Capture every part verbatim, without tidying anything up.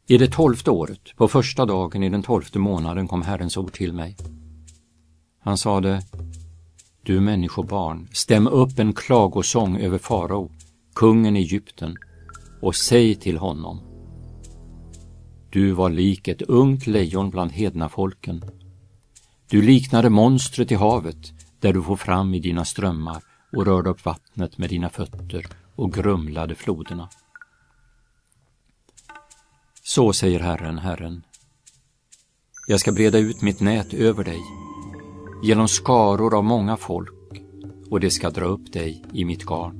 I det tolfte året, på första dagen i den tolfte månaden, kom Herrens ord till mig. Han sade: Du människobarn, stäm upp en klagosång över farao, kungen i Egypten, och säg till honom: Du var lik ett ungt lejon bland hednafolken. Du liknade monstret i havet, där du får fram i dina strömmar och rörde upp vattnet med dina fötter och grumlade floderna. Så säger Herren, Herren: Jag ska breda ut mitt nät över dig, genom skaror av många folk, och det ska dra upp dig i mitt garn.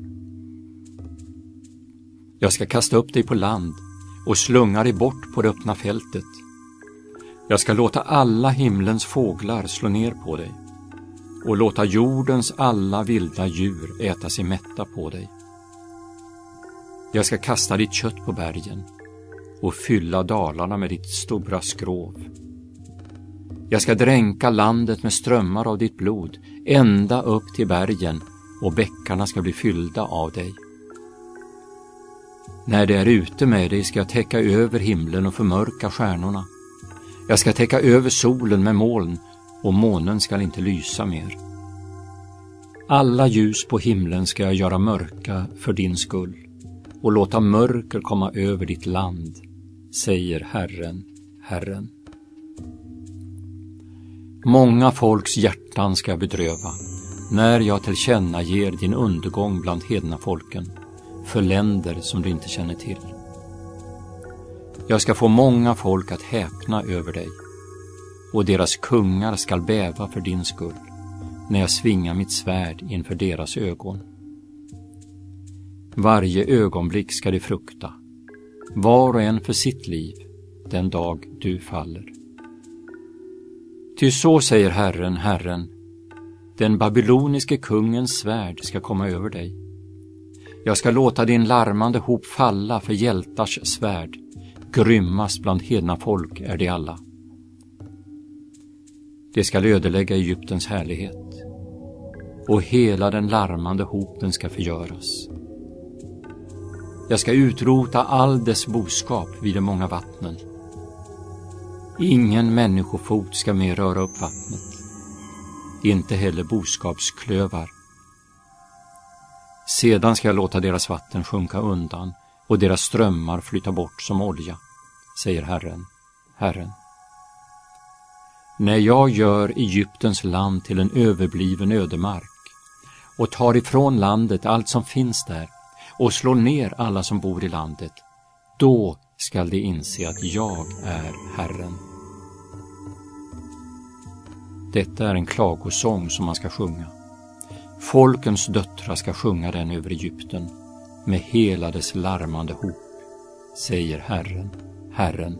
Jag ska kasta upp dig på land och slunga dig bort på det öppna fältet. Jag ska låta alla himlens fåglar slå ner på dig och låta jordens alla vilda djur äta sig mätta på dig. Jag ska kasta ditt kött på bergen och fylla dalarna med ditt stora skrov. Jag ska dränka landet med strömmar av ditt blod, ända upp till bergen, och bäckarna ska bli fyllda av dig. När det är ute med dig ska jag täcka över himlen och förmörka stjärnorna. Jag ska täcka över solen med moln, och månen ska inte lysa mer. Alla ljus på himlen ska jag göra mörka för din skull, och låta mörker komma över ditt land, säger Herren, Herren. Många folks hjärtan ska jag bedröva, när jag tillkännager din undergång bland hedna folken, för länder som du inte känner till. Jag ska få många folk att häpna över dig, och deras kungar skall bäva för din skull, när jag svingar mitt svärd inför deras ögon. Varje ögonblick ska de frukta, var och en för sitt liv, den dag du faller. Ty så säger Herren, Herren: den babyloniske kungens svärd ska komma över dig. Jag ska låta din larmande hop falla för hjältars svärd, grymmast bland hedna folk är de alla. Det ska ödelägga Egyptens härlighet, och hela den larmande hopen ska förgöras. Jag ska utrota all dess boskap vid de många vattnen. Ingen människofot ska mer röra upp vattnet, inte heller boskapsklövar. Sedan ska jag låta deras vatten sjunka undan och deras strömmar flyta bort som olja, säger Herren, Herren. När jag gör Egyptens land till en överbliven ödemark och tar ifrån landet allt som finns där och slår ner alla som bor i landet, då skall de inse att jag är Herren. Detta är en klagosång som man ska sjunga. Folkens döttrar ska sjunga den över Egypten med hela dess larmande hop, säger Herren, Herren.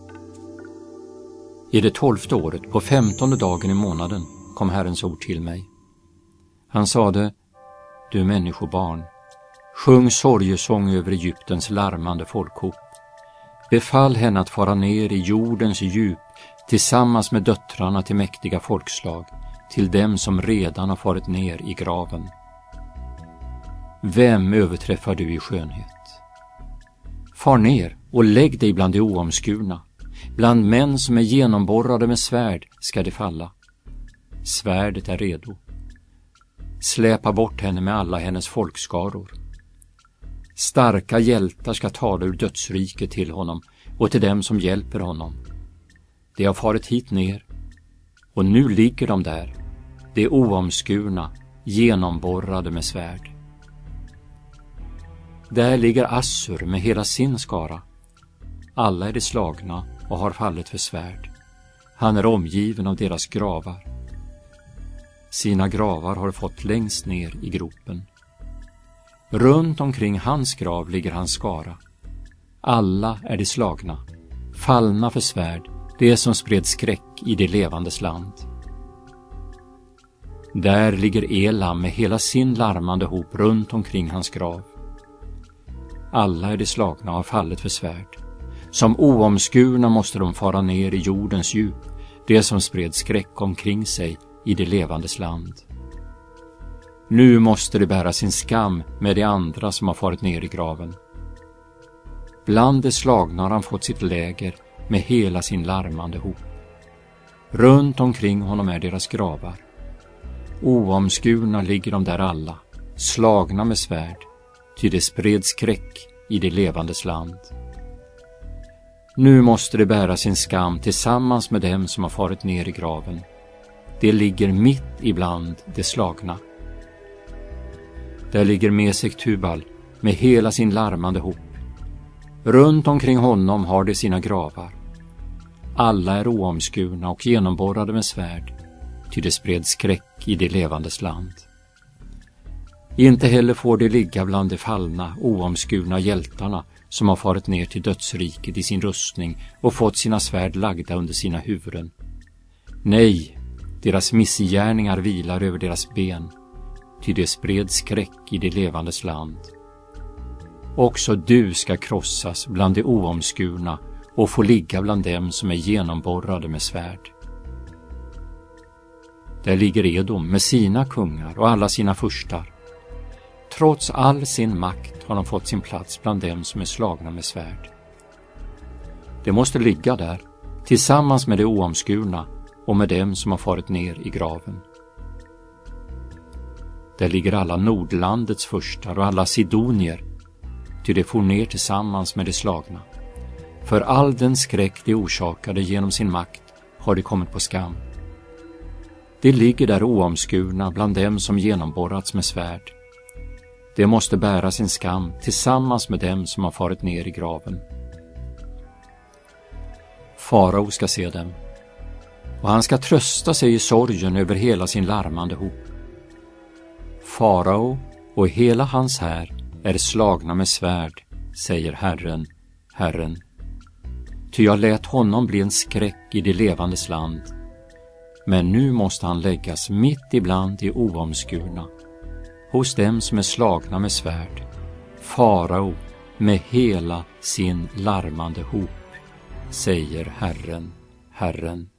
I det tolfte året, på femtonde dagen i månaden, kom Herrens ord till mig. Han sade: Du människobarn, sjung sorgesång över Egyptens larmande folkhop. Befall henne att fara ner i jordens djup tillsammans med döttrarna till mäktiga folkslag, till dem som redan har farit ner i graven. Vem överträffar du i skönhet? Far ner och lägg dig bland de oomskurna. Bland män som är genomborrade med svärd ska det falla. Svärdet är redo. Släpa bort henne med alla hennes folkskaror. Starka hjältar ska tala ur dödsriket till honom och till dem som hjälper honom. De har farit hit ner, och nu ligger de där, de oomskurna, genomborrade med svärd. Där ligger Assur med hela sin skara. Alla är de slagna och har fallit för svärd. Han är omgiven av deras gravar. Sina gravar har fått längst ner i gropen. Runt omkring hans grav ligger hans skara. Alla är de slagna, fallna för svärd, det som spred skräck i det levandes land. Där ligger Elam med hela sin larmande hop runt omkring hans grav. Alla är de slagna och har fallit för svärd. Som oomskurna måste de fara ner i jordens djup, det som spred skräck omkring sig i det levandes land. Nu måste de bära sin skam med de andra som har farit ner i graven. bland de slagna har han fått sitt läger med hela sin larmande hop. Runt omkring honom är deras gravar. Oomskurna ligger de där alla, slagna med svärd, ty det spred skräck i det levandes land. Nu måste de bära sin skam tillsammans med dem som har farit ner i graven. Det ligger mitt ibland de slagna. Där ligger Mesek Tubal med hela sin larmande hop. Runt omkring honom har de sina gravar. Alla är oomskurna och genomborrade med svärd, ty det spred skräck i det levandes land. Inte heller får de ligga bland de fallna, oomskurna hjältarna som har farit ner till dödsriket i sin rustning och fått sina svärd lagda under sina huvuden. Nej, deras missgärningar vilar över deras ben, ty det spred skräck i det levandes land. Också du ska krossas bland de oomskurna och få ligga bland dem som är genomborrade med svärd. Där ligger Edom med sina kungar och alla sina furstar. Trots all sin makt har de fått sin plats bland dem som är slagna med svärd. De måste ligga där tillsammans med de oomskurna och med dem som har farit ner i graven. Där ligger alla Nordlandets furstar och alla sidonier, ty de for ner tillsammans med de slagna. För all den skräck de orsakade genom sin makt har de kommit på skam. De ligger där oomskurna bland dem som genomborrats med svärd. De måste bära sin skam tillsammans med dem som har farit ner i graven. Farao ska se dem, och han ska trösta sig i sorgen över hela sin larmande hop. Farao och hela hans här är slagna med svärd, säger Herren, Herren. Ty jag lät honom bli en skräck i det levandes land, men nu måste han läggas mitt ibland de oomskurna, hos dem som är slagna med svärd, farao med hela sin larmande hop, säger Herren, Herren.